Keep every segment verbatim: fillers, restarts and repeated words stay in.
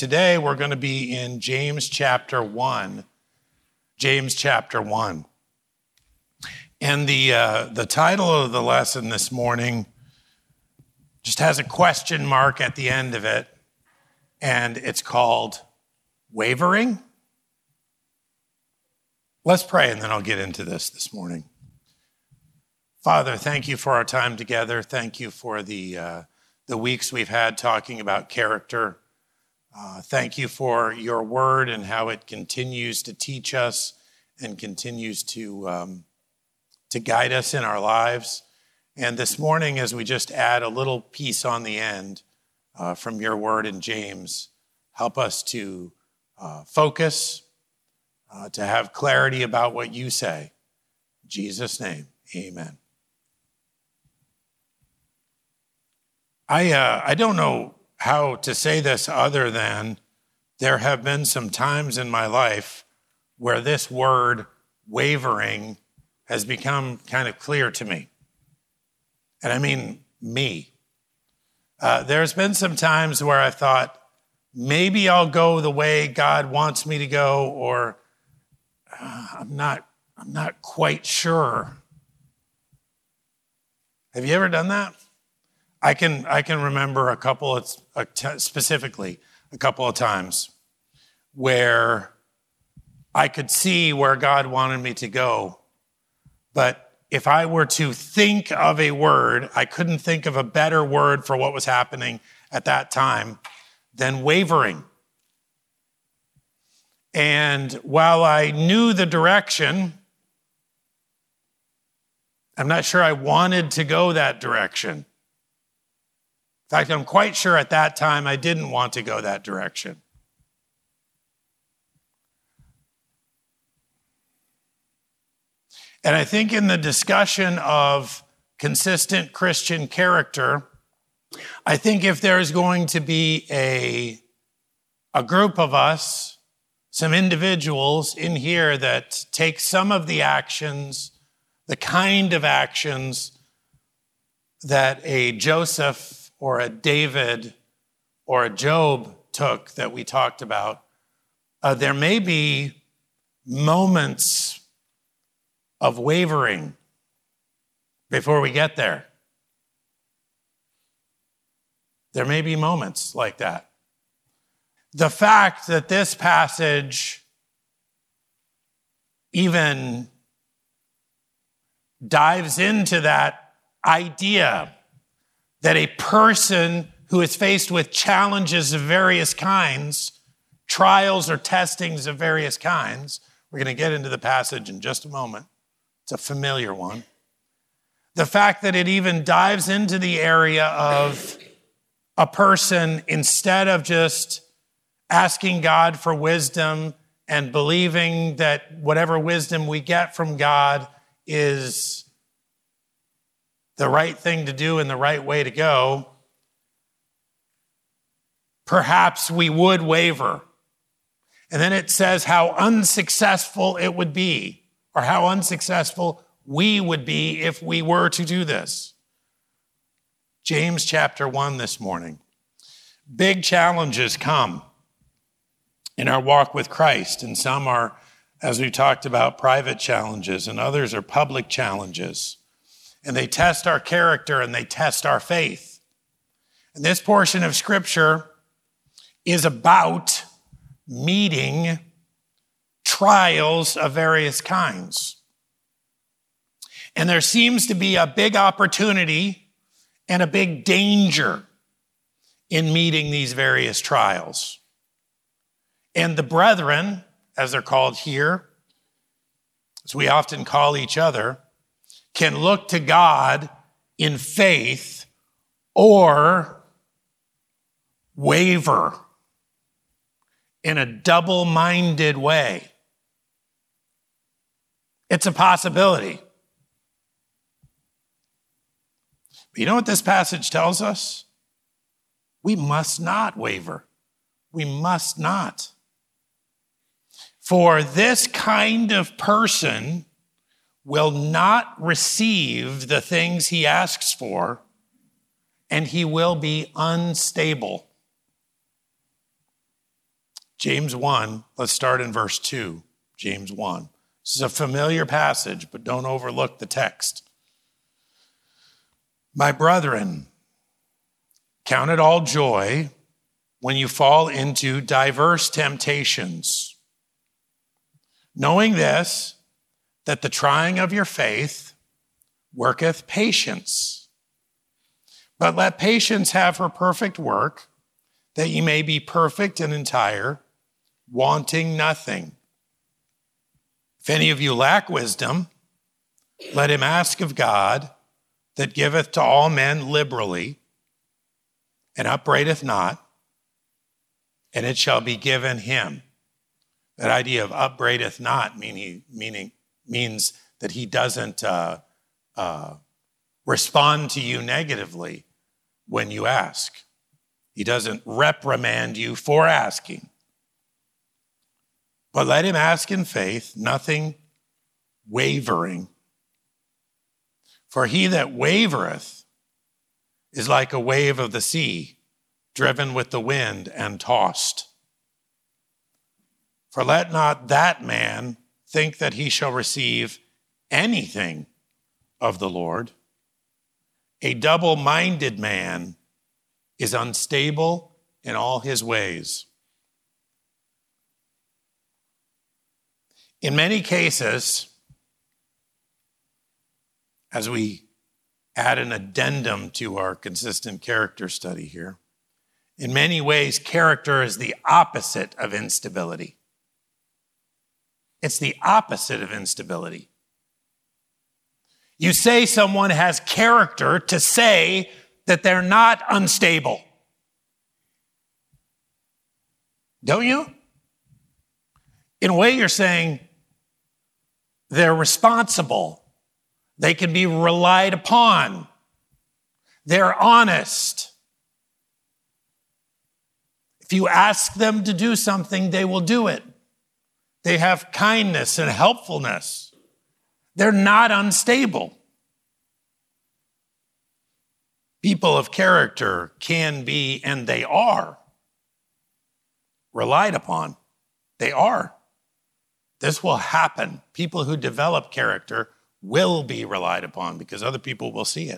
today we're going to be in James chapter one. James chapter one. And the, uh, the title of the lesson this morning just has a question mark at the end of it, and it's called Wavering. Let's pray, and then I'll get into this this morning. Father, thank you for our time together. Thank you for the uh, the weeks we've had talking about character. Uh, thank you for your word and how it continues to teach us and continues to um, to guide us in our lives. And this morning, as we just add a little piece on the end uh, from your word in James, help us to uh, focus, uh, to have clarity about what you say. In Jesus' name, amen. I uh, I don't know how to say this other than there have been some times in my life where this word wavering has become kind of clear to me. And I mean me. Uh, there's been some times where I thought, maybe I'll go the way God wants me to go, or uh, I'm not, I'm not quite sure. Have you ever done that? I can, I can remember a couple of, uh, t- specifically, a couple of times where I could see where God wanted me to go, but if I were to think of a word, I couldn't think of a better word for what was happening at that time than wavering. And while I knew the direction, I'm not sure I wanted to go that direction. In fact, I'm quite sure at that time I didn't want to go that direction. And I think in the discussion of consistent Christian character, I think if there is going to be a, a group of us, some individuals in here that take some of the actions, the kind of actions that a Joseph or a David or a Job took that we talked about, uh, there may be moments of wavering before we get there. There may be moments like that. The fact that this passage even dives into that idea that a person who is faced with challenges of various kinds, trials or testings of various kinds, we're going to get into the passage in just a moment. It's a familiar one. The fact that it even dives into the area of a person, instead of just asking God for wisdom and believing that whatever wisdom we get from God is the right thing to do and the right way to go, perhaps we would waver. And then it says how unsuccessful it would be, or how unsuccessful we would be if we were to do this. James chapter one this morning. Big challenges come in our walk with Christ, and some are, as we talked about, private challenges, and others are public challenges. And they test our character and they test our faith. And this portion of Scripture is about meeting trials of various kinds. And there seems to be a big opportunity and a big danger in meeting these various trials. And the brethren, as they're called here, as we often call each other, can look to God in faith or waver in a double-minded way. It's a possibility. But you know what this passage tells us? We must not waver. We must not. For this kind of person will not receive the things he asks for, and he will be unstable. James one, let's start in verse two, James one. This is a familiar passage, but don't overlook the text. My brethren, count it all joy when you fall into diverse temptations, knowing this, that the trying of your faith worketh patience. But let patience have her perfect work, that ye may be perfect and entire, wanting nothing. If any of you lack wisdom, let him ask of God, that giveth to all men liberally, and upbraideth not, and it shall be given him. That idea of upbraideth not meaning, meaning, means that he doesn't uh, uh, respond to you negatively when you ask. He doesn't reprimand you for asking. But let him ask in faith, nothing wavering. For he that wavereth is like a wave of the sea, driven with the wind and tossed. For let not that man think that he shall receive anything of the Lord. A double-minded man is unstable in all his ways. In many cases, as we add an addendum to our consistent character study here, in many ways, character is the opposite of instability. It's the opposite of instability. You say someone has character to say that they're not unstable. Don't you? In a way, you're saying they're responsible. They can be relied upon. They're honest. If you ask them to do something, they will do it. They have kindness and helpfulness. They're not unstable. People of character can be, and they are, relied upon. They are. This will happen. People who develop character will be relied upon because other people will see it.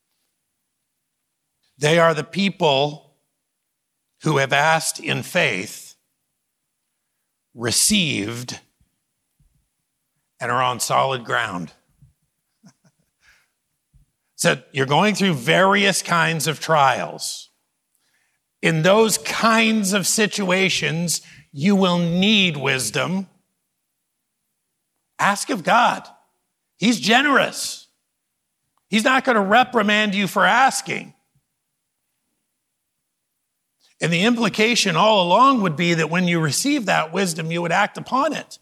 They are the people who have asked in faith, received, and are on solid ground. So you're going through various kinds of trials. In those kinds of situations, you will need wisdom. Ask of God. He's generous. He's not going to reprimand you for asking. And the implication all along would be that when you receive that wisdom, you would act upon it.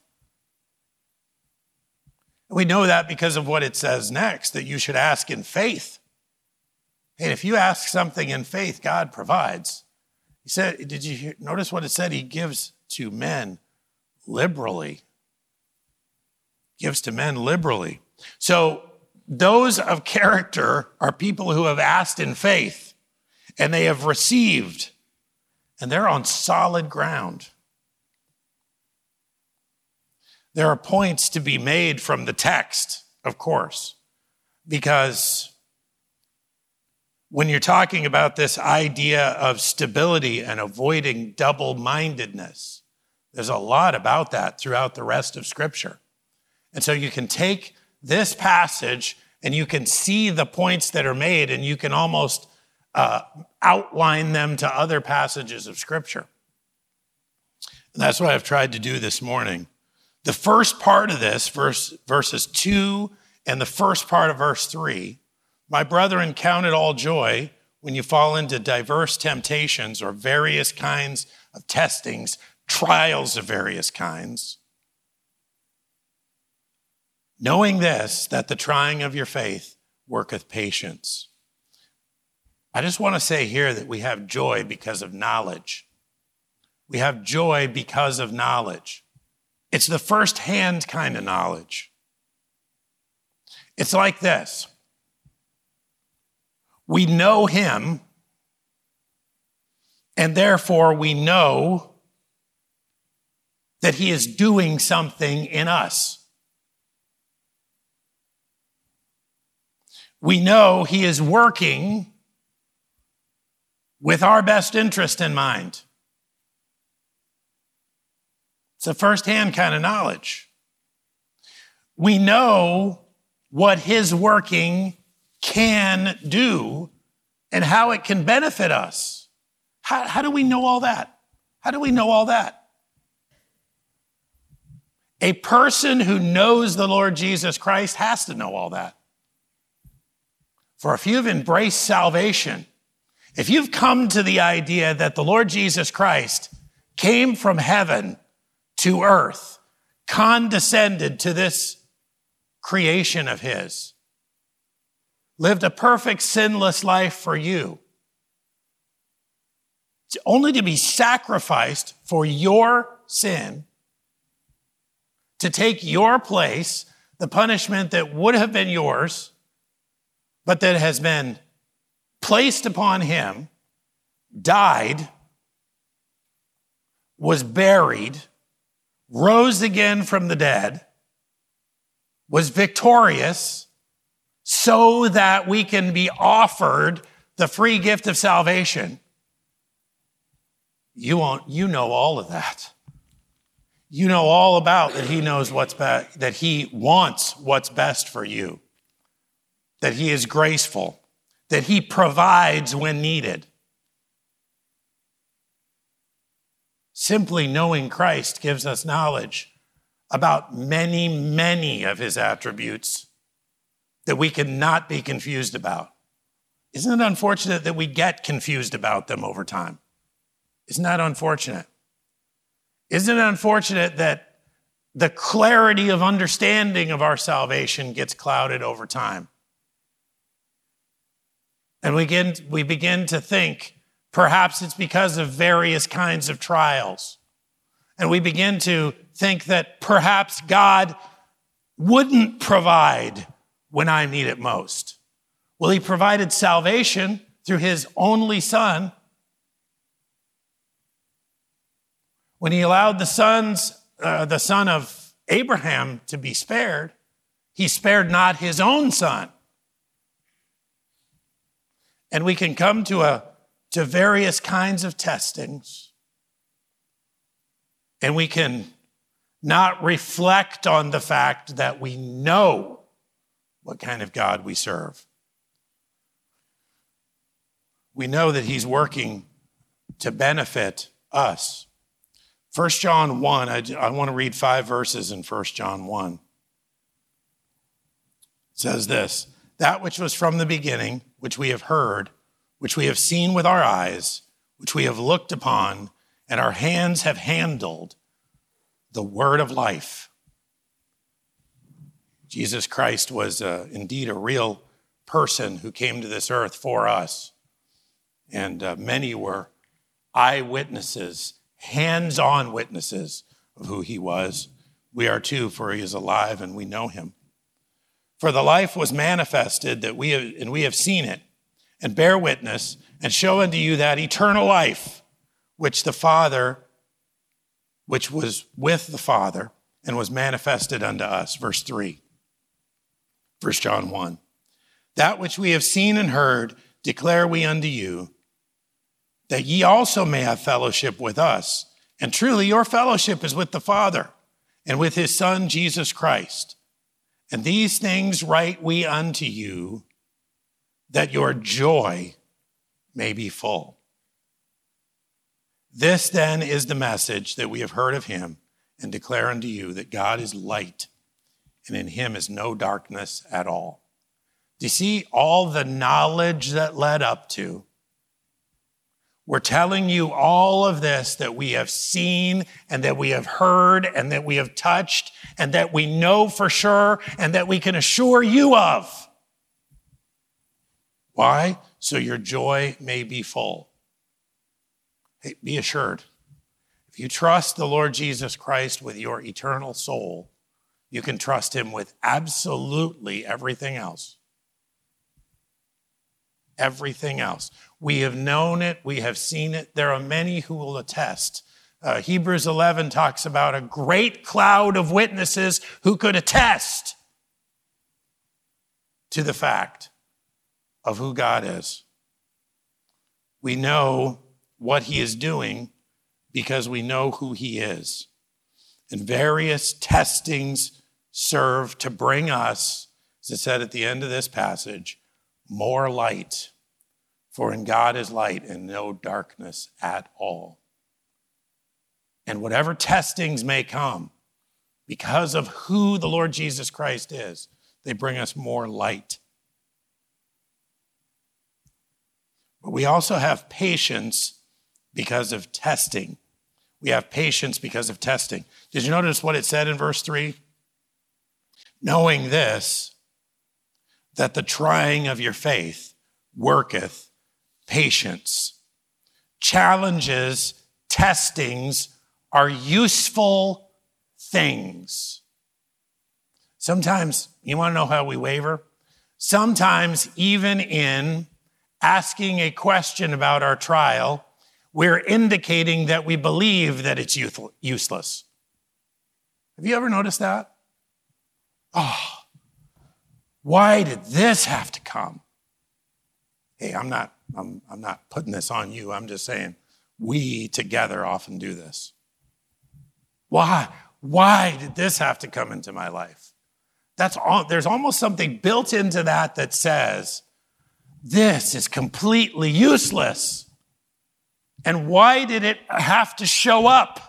We know that because of what it says next, that you should ask in faith. And if you ask something in faith, God provides. He said, did you hear, notice what it said? He gives to men liberally. Gives to men liberally. So those of character are people who have asked in faith, and they have received, and they're on solid ground. There are points to be made from the text, of course, because when you're talking about this idea of stability and avoiding double-mindedness, there's a lot about that throughout the rest of Scripture. And so you can take this passage and you can see the points that are made, and you can almost uh, outline them to other passages of Scripture. And that's what I've tried to do this morning. The first part of this, verse, verses two and the first part of verse three, my brethren, count it all joy when you fall into diverse temptations or various kinds of testings, trials of various kinds, knowing this, that the trying of your faith worketh patience. I just want to say here that we have joy because of knowledge. We have joy because of knowledge. It's the first-hand kind of knowledge. It's like this. We know him, and therefore we know that he is doing something in us. We know he is working with our best interest in mind. It's a firsthand kind of knowledge. We know what his working can do and how it can benefit us. How, how do we know all that? How do we know all that? A person who knows the Lord Jesus Christ has to know all that. For if you've embraced salvation, if you've come to the idea that the Lord Jesus Christ came from heaven to earth, condescended to this creation of his, lived a perfect sinless life for you, only to be sacrificed for your sin, to take your place, the punishment that would have been yours, but that has been placed upon him, died, was buried, rose again from the dead, was victorious, so that we can be offered the free gift of salvation. You won't, you know all of that. You know all about that he knows what's best, that he wants what's best for you, that he is graceful, that he provides when needed. Simply knowing Christ gives us knowledge about many, many of his attributes that we cannot be confused about. Isn't it unfortunate that we get confused about them over time? Isn't that unfortunate? Isn't it unfortunate that the clarity of understanding of our salvation gets clouded over time? And we begin, we begin to think perhaps it's because of various kinds of trials. And we begin to think that perhaps God wouldn't provide when I need it most. Well, he provided salvation through his only son. When he allowed the sons, uh, the son of Abraham to be spared, he spared not his own son. And we can come to a to various kinds of testings, and we can not reflect on the fact that we know what kind of God we serve. We know that he's working to benefit us. First John one, I, I want to read five verses in First John one. It says this: that which was from the beginning, which we have heard, which we have seen with our eyes, which we have looked upon, and our hands have handled, the word of life. Jesus Christ was uh, indeed a real person who came to this earth for us. And uh, many were eyewitnesses, hands-on witnesses of who he was. We are too, for he is alive and we know him. For the life was manifested, that we have, and we have seen it, and bear witness, and show unto you that eternal life, which the Father, which was with the Father, and was manifested unto us. Verse three, First John one. That which we have seen and heard declare we unto you, that ye also may have fellowship with us. And truly your fellowship is with the Father, and with his Son, Jesus Christ. And these things write we unto you, that your joy may be full. This then is the message that we have heard of him, and declare unto you, that God is light, and in him is no darkness at all. Do you see all the knowledge that led up to? We're telling you all of this that we have seen, and that we have heard, and that we have touched, and that we know for sure, and that we can assure you of. Why? So your joy may be full. Hey, be assured, if you trust the Lord Jesus Christ with your eternal soul, you can trust him with absolutely everything else. Everything else. We have known it. We have seen it. There are many who will attest Uh, Hebrews eleven talks about a great cloud of witnesses who could attest to the fact of who God is. We know what he is doing because we know who he is. And various testings serve to bring us, as it said at the end of this passage, more light. For in God is light and no darkness at all. And whatever testings may come, because of who the Lord Jesus Christ is, they bring us more light. But we also have patience because of testing. We have patience because of testing. Did you notice what it said in verse three? Knowing this, that the trying of your faith worketh patience. Challenges, testings are useful things. Sometimes, you want to know how we waver? Sometimes, even in asking a question about our trial, we're indicating that we believe that it's useless. Have you ever noticed that? Oh, why did this have to come? Hey, I'm not, I'm, I'm not putting this on you. I'm just saying we together often do this. Why? Why did this have to come into my life? That's all. There's almost something built into that that says, this is completely useless. And why did it have to show up?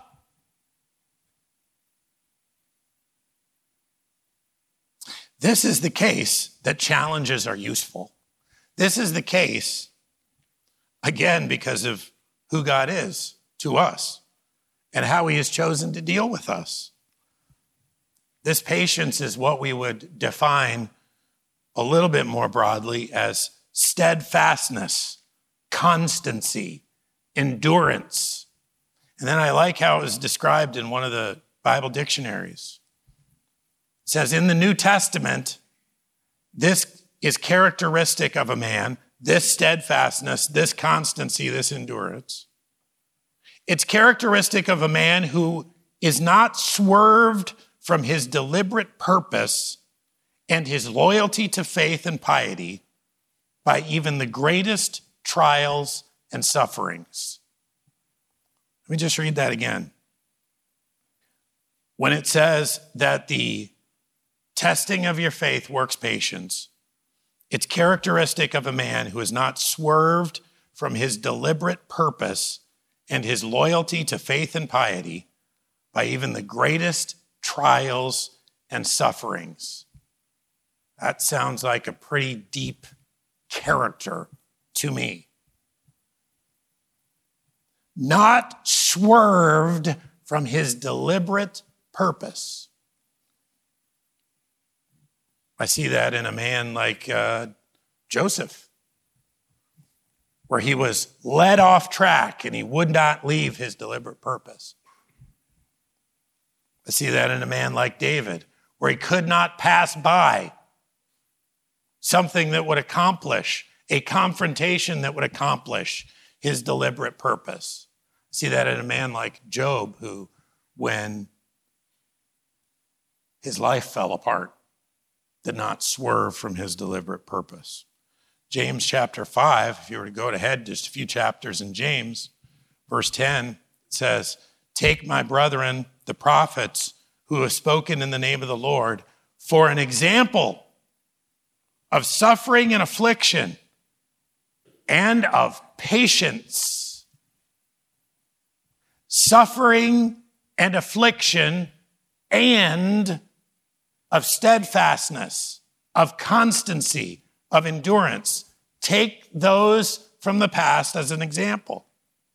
This is the case that challenges are useful. This is the case, again, because of who God is to us and how he has chosen to deal with us. This patience is what we would define a little bit more broadly as steadfastness, constancy, endurance. And then I like how it was described in one of the Bible dictionaries. It says, in the New Testament, this is characteristic of a man, this steadfastness, this constancy, this endurance. It's characteristic of a man who is not swerved from his deliberate purpose and his loyalty to faith and piety by even the greatest trials and sufferings. Let me just read that again. When it says that the testing of your faith works patience, it's characteristic of a man who is not swerved from his deliberate purpose and his loyalty to faith and piety by even the greatest trials and sufferings. That sounds like a pretty deep character to me. Not swerved from his deliberate purpose. I see that in a man like uh, Joseph, where he was led off track and he would not leave his deliberate purpose. I see that in a man like David, where he could not pass by something that would accomplish, a confrontation that would accomplish his deliberate purpose. I see that in a man like Job, who, when his life fell apart, did not swerve from his deliberate purpose. James chapter five, if you were to go ahead just a few chapters in James, verse ten, it says, take my brethren, the prophets, who have spoken in the name of the Lord, for an example of suffering and affliction and of patience. Suffering and affliction and of steadfastness, of constancy, of endurance. Take those from the past as an example.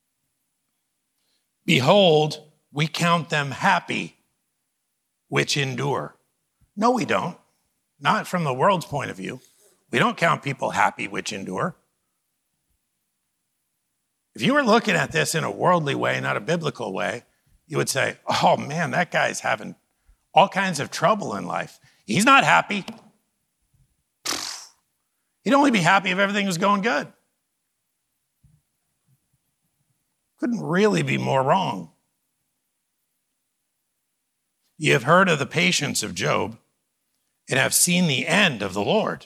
Behold, we count them happy which endure. No, we don't. Not from the world's point of view. We don't count people happy which endure. If you were looking at this in a worldly way, not a biblical way, you would say, oh man, that guy's having all kinds of trouble in life. He's not happy. He'd only be happy if everything was going good. Couldn't really be more wrong. Ye have heard of the patience of Job, and have seen the end of the Lord.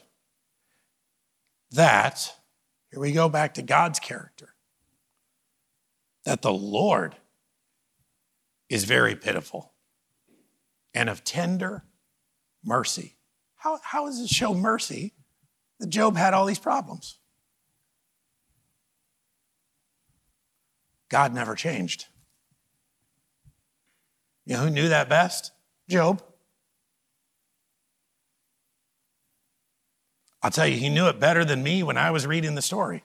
That, here we go back to God's character, that the Lord is very pitiful and of tender mercy. How, how does it show mercy that Job had all these problems? God never changed. You know who knew that best? Job. I'll tell you, he knew it better than me when I was reading the story.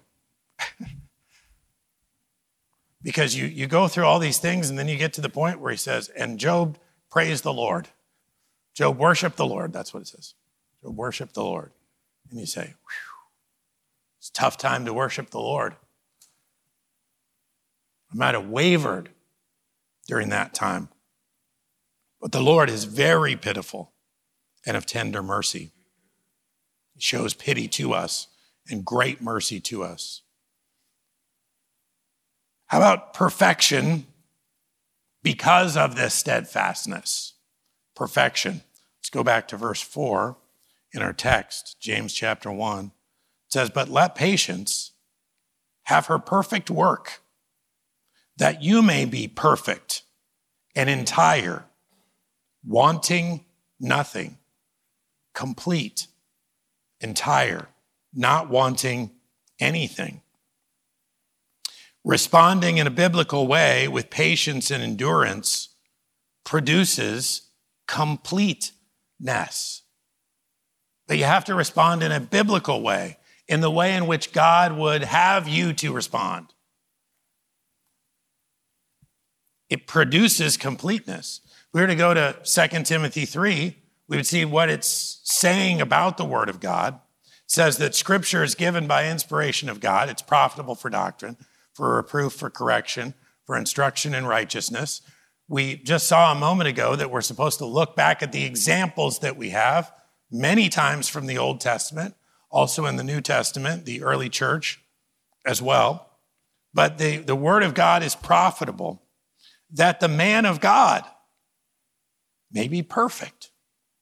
Because you, you go through all these things and then you get to the point where he says, and Job praised the Lord. Job worshiped the Lord. That's what it says. Job worshiped the Lord. And you say, whew, it's a tough time to worship the Lord. I might have wavered during that time. But the Lord is very pitiful and of tender mercy. He shows pity to us and great mercy to us. How about perfection because of this steadfastness? Perfection. Let's go back to verse four in our text, James chapter one. It says, but let patience have her perfect work, that you may be perfect and entire, wanting nothing, complete, entire, not wanting anything. Responding in a biblical way with patience and endurance produces completeness. But you have to respond in a biblical way, in the way in which God would have you to respond. It produces completeness. If we were to go to Second Timothy three, we would see what it's saying about the Word of God. It says that Scripture is given by inspiration of God. It's profitable for doctrine, for reproof, for correction, for instruction in righteousness. We just saw a moment ago that we're supposed to look back at the examples that we have many times from the Old Testament, also in the New Testament, the early church as well. But the, the Word of God is profitable, that the man of God may be perfect,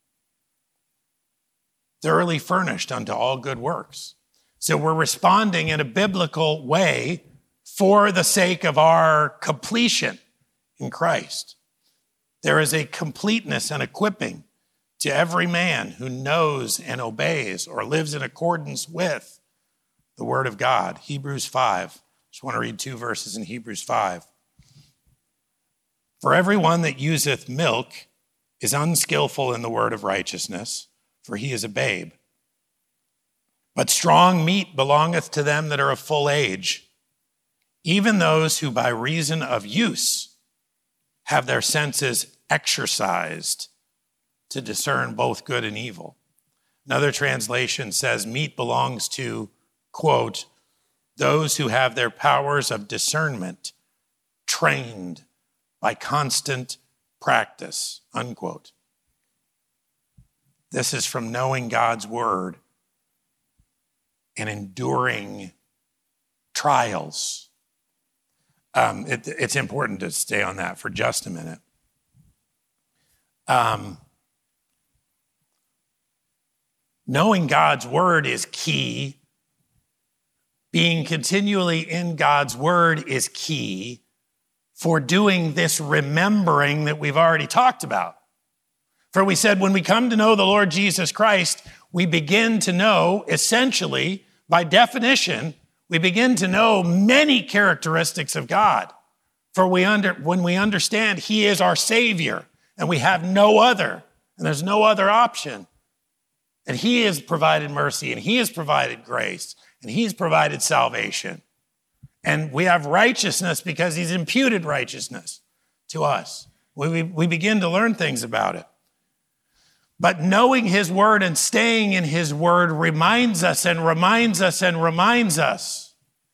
thoroughly furnished unto all good works. So we're responding in a biblical way for the sake of our completion in Christ. There is a completeness and equipping to every man who knows and obeys or lives in accordance with the Word of God. Hebrews five. Just want to read two verses in Hebrews five. For everyone that useth milk is unskillful in the word of righteousness, for he is a babe. But strong meat belongeth to them that are of full age, even those who by reason of use have their senses exercised to discern both good and evil. Another translation says meat belongs to, quote, those who have their powers of discernment trained by constant practice, unquote. This is from knowing God's word and enduring trials. Um, it, it's important to stay on that for just a minute. Um, knowing God's word is key. Being continually in God's word is key for doing this remembering that we've already talked about. For we said when we come to know the Lord Jesus Christ, we begin to know, essentially, by definition, we begin to know many characteristics of God. For we under, when we understand He is our Savior, and we have no other, and there's no other option, and He has provided mercy, and He has provided grace, and He's provided salvation. And we have righteousness because He's imputed righteousness to us. We, we, we begin to learn things about it. But knowing His word and staying in His word reminds us and reminds us and reminds us.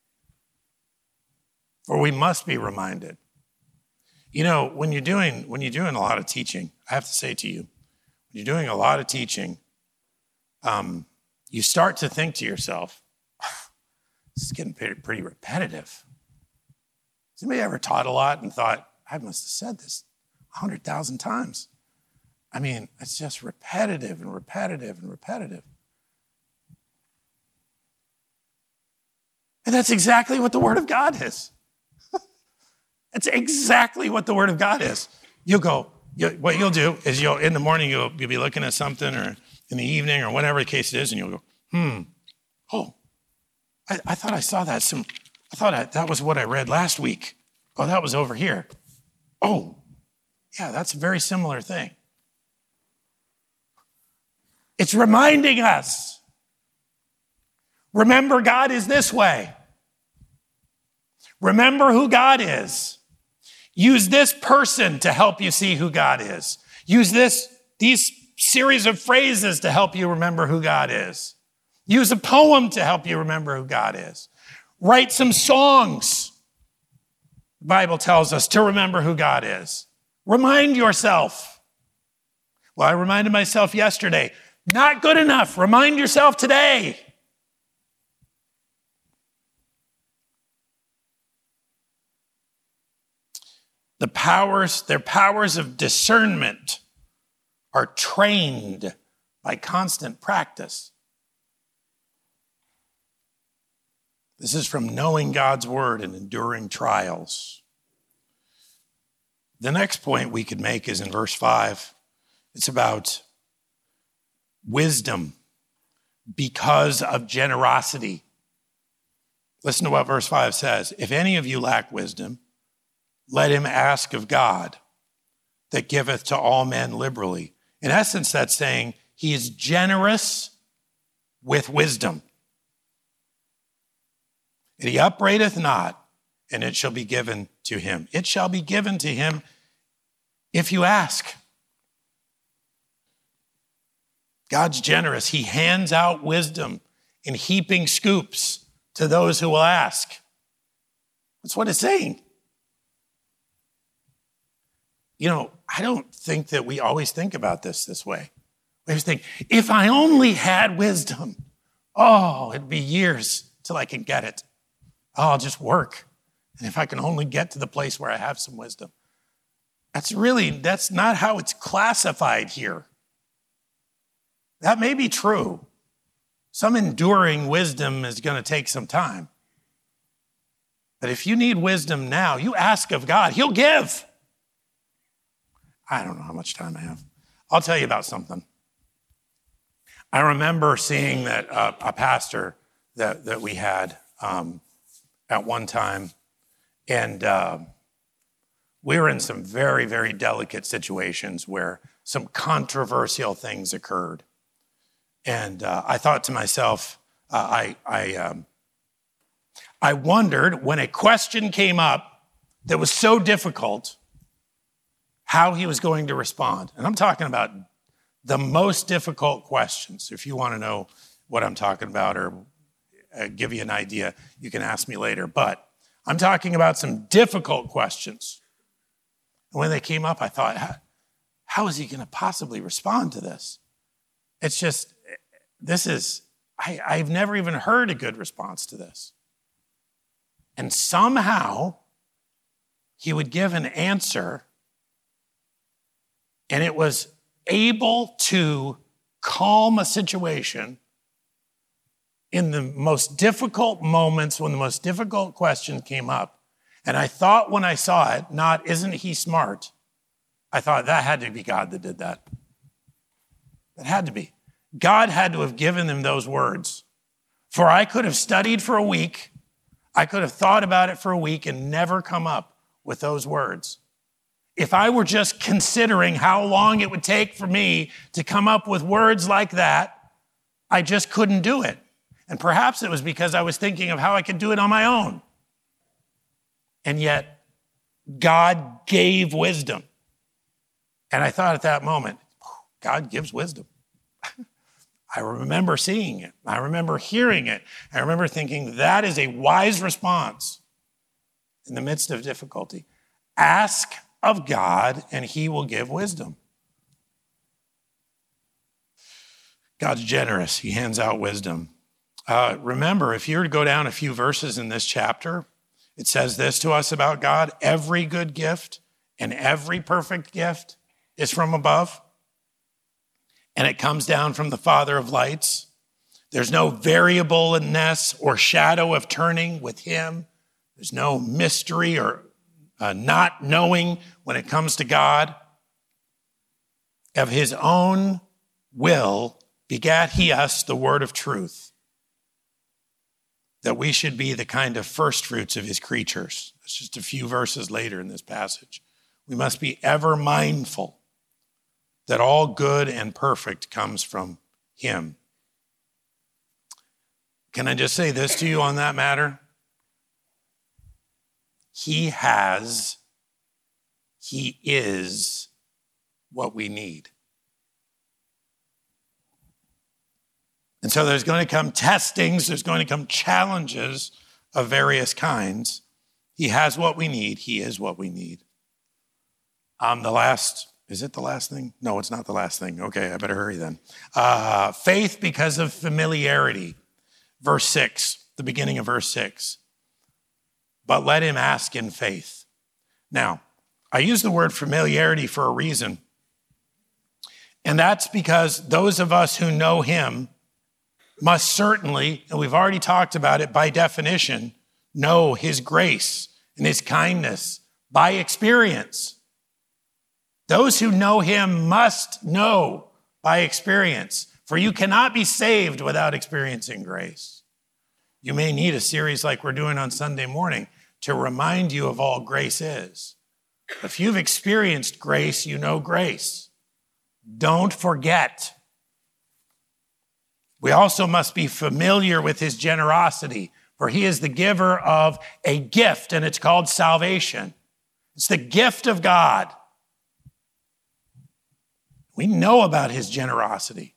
For we must be reminded. You know, when you're doing, when you're doing a lot of teaching, I have to say to you, when you're doing a lot of teaching, um, you start to think to yourself, this is getting pretty, pretty repetitive. Has anybody ever taught a lot and thought, I must have said this a hundred thousand times? I mean, it's just repetitive and repetitive and repetitive. And that's exactly what the Word of God is. That's exactly what the Word of God is. You'll go, you, what you'll do is you'll, in the morning, you'll, you'll be looking at something, or in the evening, or whatever the case it is, and you'll go, hmm, oh, I, I thought I saw that. Some, I thought I, that was what I read last week. Oh, that was over here. Oh, yeah, that's a very similar thing. It's reminding us. Remember, God is this way. Remember who God is. Use this person to help you see who God is. Use this, these series of phrases to help you remember who God is. Use a poem to help you remember who God is. Write some songs, the Bible tells us, to remember who God is. Remind yourself. Well, I reminded myself yesterday. Not good enough. Remind yourself today. The powers, their powers of discernment are trained by constant practice. This is from knowing God's word and enduring trials. The next point we could make is in verse five. It's about wisdom because of generosity. Listen to what verse five says. If any of you lack wisdom, let him ask of God, that giveth to all men liberally. In essence, that's saying he is generous with wisdom. And he upbraideth not, and it shall be given to him. It shall be given to him if you ask. God's generous. He hands out wisdom in heaping scoops to those who will ask. That's what it's saying. You know, I don't think that we always think about this this way. We always think, if I only had wisdom, oh, it'd be years till I can get it. Oh, I'll just work. And if I can only get to the place where I have some wisdom. That's really, that's not how it's classified here. That may be true. Some enduring wisdom is going to take some time. But if you need wisdom now, you ask of God. He'll give. I don't know how much time I have. I'll tell you about something. I remember seeing that uh, a pastor that, that we had um, at one time, and uh, we were in some very, very delicate situations where some controversial things occurred. And uh, I thought to myself, uh, I, I, um, I wondered when a question came up that was so difficult, how he was going to respond. And I'm talking about the most difficult questions. If you want to know what I'm talking about or uh, give you an idea, you can ask me later. But I'm talking about some difficult questions. And when they came up, I thought, how, how is he going to possibly respond to this? It's just, this is, I, I've never even heard a good response to this. And somehow he would give an answer, and it was able to calm a situation in the most difficult moments when the most difficult question came up. And I thought when I saw it, not, isn't he smart? I thought that had to be God that did that. That had to be. God had to have given them those words. For I could have studied for a week. I could have thought about it for a week and never come up with those words. If I were just considering how long it would take for me to come up with words like that, I just couldn't do it. And perhaps it was because I was thinking of how I could do it on my own. And yet, God gave wisdom. And I thought at that moment, God gives wisdom. I remember seeing it. I remember hearing it. I remember thinking that is a wise response in the midst of difficulty. Ask of God, and he will give wisdom. God's generous. He hands out wisdom. Uh, remember, if you were to go down a few verses in this chapter, it says this to us about God: every good gift and every perfect gift is from above. and it comes down from the Father of lights. There's no variableness or shadow of turning with him. There's no mystery or uh, not knowing when it comes to God. Of his own will begat he us the word of truth, that we should be the kind of first fruits of his creatures. That's just a few verses later in this passage. We must be ever mindful that all good and perfect comes from him. Can I just say this to you on that matter? He has, he is what we need. And so there's going to come testings, there's going to come challenges of various kinds. He has what we need. He is what we need. Um, the last, is it the last thing? No, it's not the last thing. Okay, I better hurry then. Uh, faith because of familiarity. Verse six, the beginning of verse six. But let him ask in faith. Now, I use the word familiarity for a reason. And that's because those of us who know him must certainly, and we've already talked about it by definition, know his grace and his kindness by experience. Those who know him must know by experience, for you cannot be saved without experiencing grace. You may need a series like we're doing on Sunday morning to remind you of all grace is. If you've experienced grace, you know grace. Don't forget. We also must be familiar with his generosity, for he is the giver of a gift, and it's called salvation. It's the gift of God. We know about his generosity.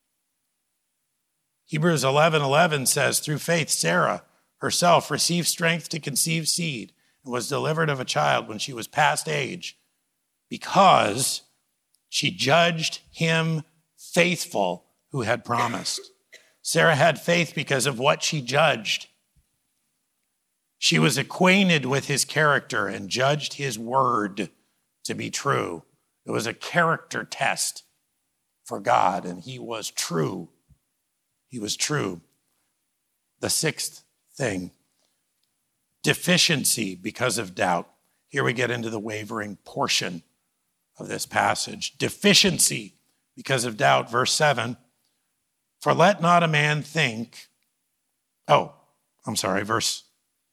Hebrews eleven eleven says, through faith, Sarah herself received strength to conceive seed and was delivered of a child when she was past age, because she judged him faithful who had promised. Sarah had faith because of what she judged. She was acquainted with his character and judged his word to be true. It was a character test for God, and he was true. He was true. The sixth thing, deficiency because of doubt. Here we get into the wavering portion of this passage. Deficiency because of doubt, verse seven. For let not a man think, oh, I'm sorry, verse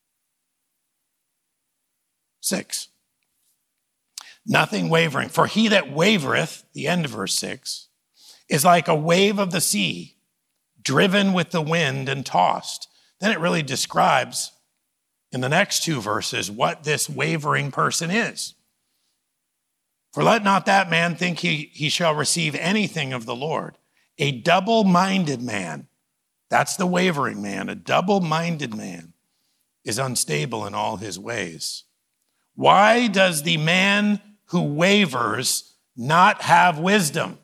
six. Nothing wavering. For he that wavereth, the end of verse six, is like a wave of the sea, driven with the wind and tossed. Then it really describes in the next two verses what this wavering person is. For let not that man think he, he shall receive anything of the Lord. A double-minded man, that's the wavering man, a double-minded man is unstable in all his ways. Why does the man who wavers not have wisdom?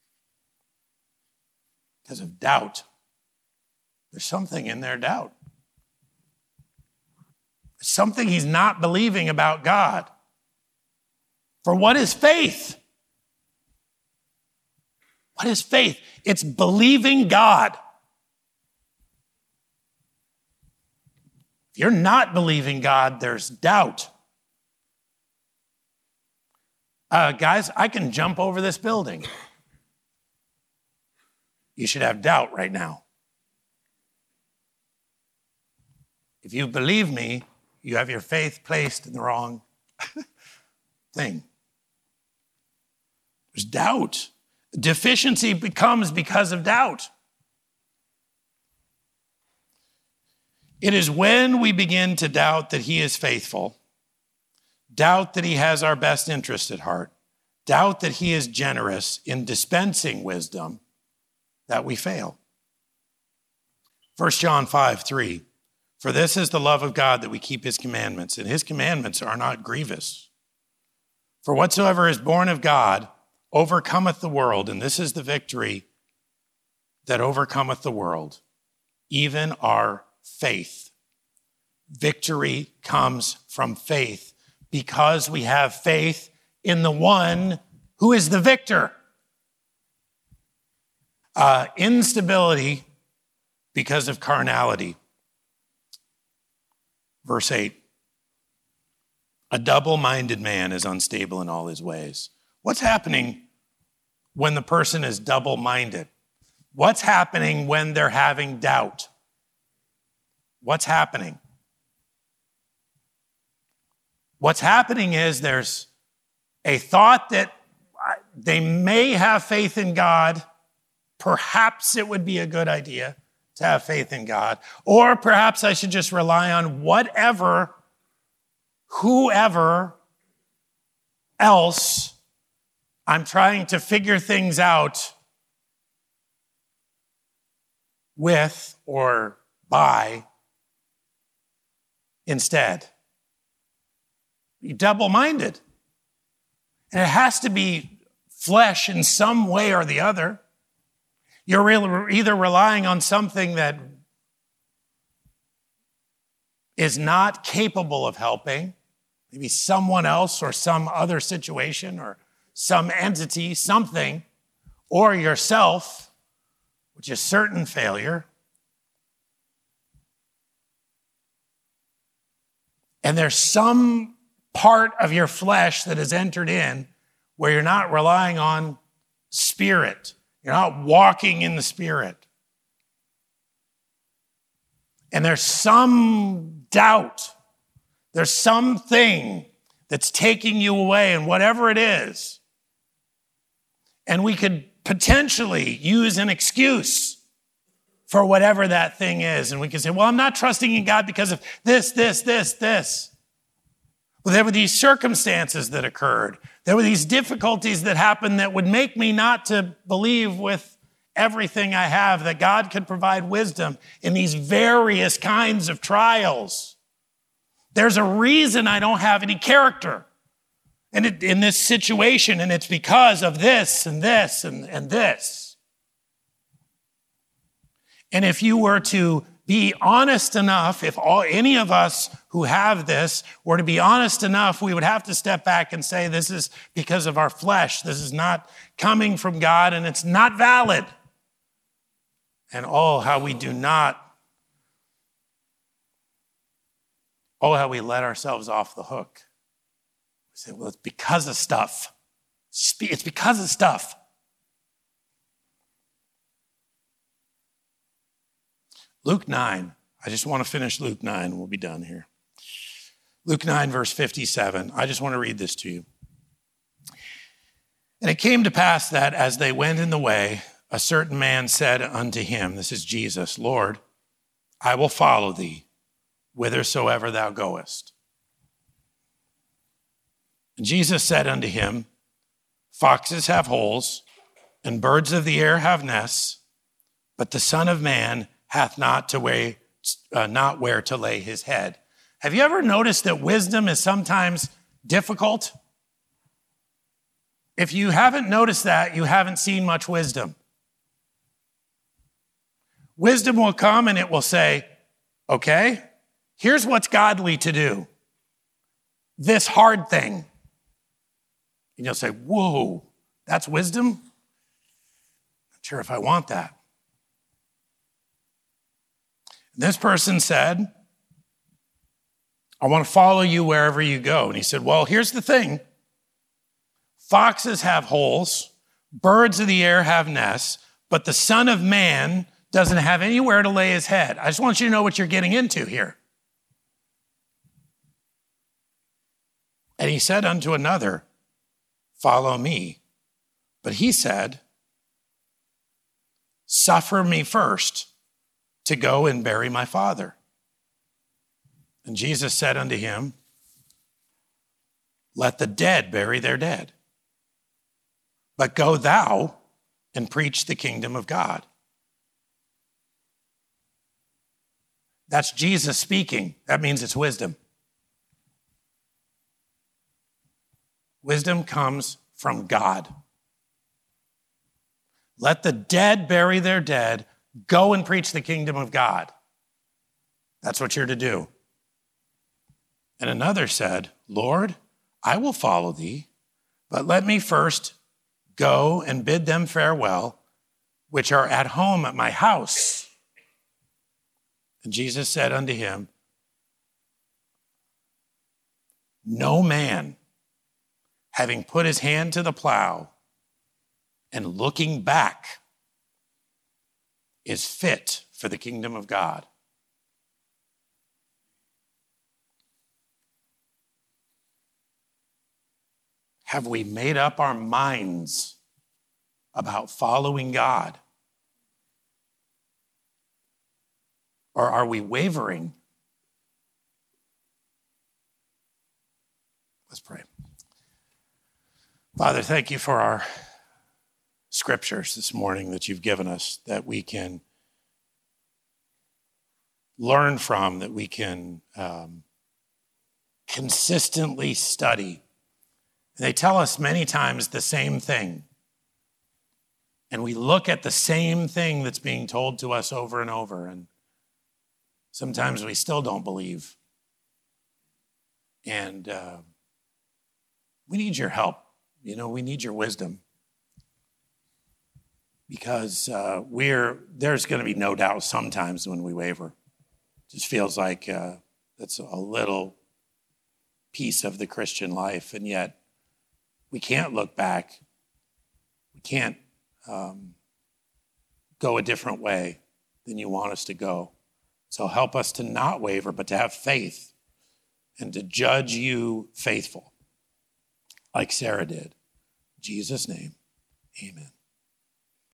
Because of doubt. There's something in their doubt. There's something he's not believing about God. For what is faith? What is faith? It's believing God. If you're not believing God, there's doubt. Uh, guys, I can jump over this building. You should have doubt right now. If you believe me, you have your faith placed in the wrong thing. There's doubt. Deficiency becomes because of doubt. It is when we begin to doubt that he is faithful, doubt that he has our best interest at heart, doubt that he is generous in dispensing wisdom, that we fail. First John five three, for this is the love of God, that we keep his commandments, and his commandments are not grievous. For whatsoever is born of God overcometh the world, and this is the victory that overcometh the world, even our faith. Victory comes from faith because we have faith in the one who is the victor. Uh, instability because of carnality. Verse eight. A double-minded man is unstable in all his ways. What's happening when the person is double-minded? What's happening when they're having doubt? What's happening? What's happening is there's a thought that they may have faith in God. Perhaps it would be a good idea to have faith in God. Or perhaps I should just rely on whatever, whoever else I'm trying to figure things out with or by instead. Be double-minded. And it has to be flesh in some way or the other. You're either relying on something that is not capable of helping, maybe someone else or some other situation or some entity, something, or yourself, which is certain failure. And there's some part of your flesh that has entered in where you're not relying on spirit. You're not walking in the Spirit. And there's some doubt. There's something that's taking you away, and whatever it is. And we could potentially use an excuse for whatever that thing is. And we can say, well, I'm not trusting in God because of this, this, this, this. Well, there were these circumstances that occurred. There were these difficulties that happened that would make me not to believe with everything I have that God could provide wisdom in these various kinds of trials. There's a reason I don't have any character in, it, in this situation, and it's because of this and this and, and this. And if you were to be honest enough, if all, any of us who have this were to be honest enough, we would have to step back and say, this is because of our flesh. This is not coming from God, and it's not valid. And oh, how we do not, oh, how we let ourselves off the hook. We say, well, it's because of stuff. It's because of stuff. Luke nine. I just want to finish Luke nine. We'll be done here. Luke nine, verse fifty-seven. I just want to read this to you. And it came to pass that as they went in the way, a certain man said unto him, this is Jesus, Lord, I will follow thee whithersoever thou goest. And Jesus said unto him, foxes have holes, and birds of the air have nests, but the Son of Man hath not to weigh, uh, not where to lay his head. Have you ever noticed that wisdom is sometimes difficult? If you haven't noticed that, you haven't seen much wisdom. Wisdom will come and it will say, okay, here's what's godly to do. This hard thing. And you'll say, whoa, that's wisdom? Not sure if I want that. This person said, I want to follow you wherever you go. And he said, well, here's the thing. Foxes have holes, birds of the air have nests, but the Son of Man doesn't have anywhere to lay his head. I just want you to know what you're getting into here. And he said unto another, follow me. But he said, suffer me first to go and bury my father. And Jesus said unto him, let the dead bury their dead. But go thou and preach the kingdom of God. That's Jesus speaking. That means it's wisdom. Wisdom comes from God. Let the dead bury their dead. Go and preach the kingdom of God. That's what you're to do. And another said, Lord, I will follow thee, but let me first go and bid them farewell which are at home at my house? And Jesus said unto him, no man, having put his hand to the plow and looking back, is fit for the kingdom of God. Have we made up our minds about following God? Or are we wavering? Let's pray. Father, thank you for our scriptures this morning that you've given us, that we can learn from, that we can um, consistently study. And they tell us many times the same thing. And we look at the same thing that's being told to us over and over. And sometimes we still don't believe. And uh, we need your help. You know, we need your wisdom. Because uh, we're there's going to be no doubt sometimes when we waver. It just feels like uh, that's a little piece of the Christian life. And yet, we can't look back. We can't um, go a different way than you want us to go. So help us to not waver, but to have faith and to judge you faithful, like Sarah did. In Jesus' name, amen.